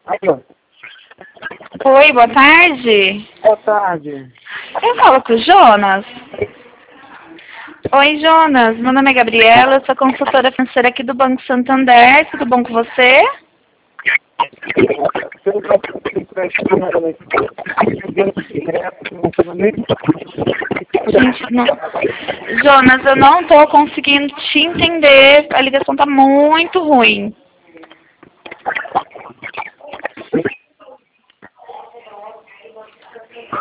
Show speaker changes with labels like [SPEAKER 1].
[SPEAKER 1] Alô.
[SPEAKER 2] Oi, boa tarde.
[SPEAKER 1] Boa tarde.
[SPEAKER 2] Eu falo com o Jonas. Oi, Jonas. Meu nome é Gabriela, eu sou consultora financeira aqui do Banco Santander. Tudo bom com você? Gente, não... Jonas, eu não estou conseguindo te entender. A ligação está muito ruim.